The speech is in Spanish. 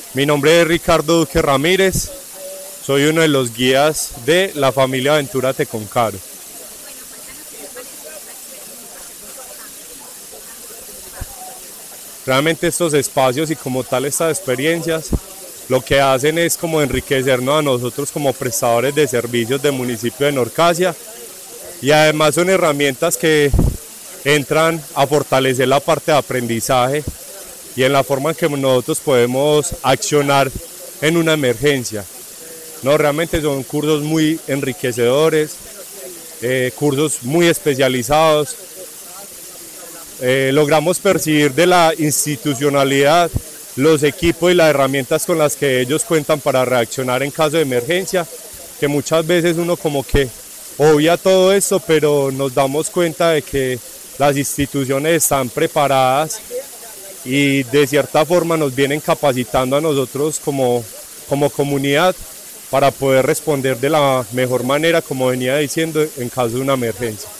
Mi nombre es Ricardo Duque Ramírez, soy uno de los guías de la familia Aventura Teconcaro. Bueno, cuéntanos qué te pareció esta experiencia, hacer un recorrido por la ruta del barco. Realmente estos espacios y como tal estas experiencias lo que hacen es como enriquecernos a nosotros como prestadores de servicios del municipio de Norcasia y además son herramientas que entran a fortalecer la parte de aprendizaje y en la forma en que nosotros podemos accionar en una emergencia. No, realmente son cursos muy enriquecedores, cursos muy especializados. Logramos percibir de la institucionalidad los equipos y las herramientas con las que ellos cuentan para reaccionar en caso de emergencia, que muchas veces uno como que obvia todo esto, pero nos damos cuenta de que las instituciones están preparadas y de cierta forma nos vienen capacitando a nosotros como comunidad para poder responder de la mejor manera, como venía diciendo, en caso de una emergencia.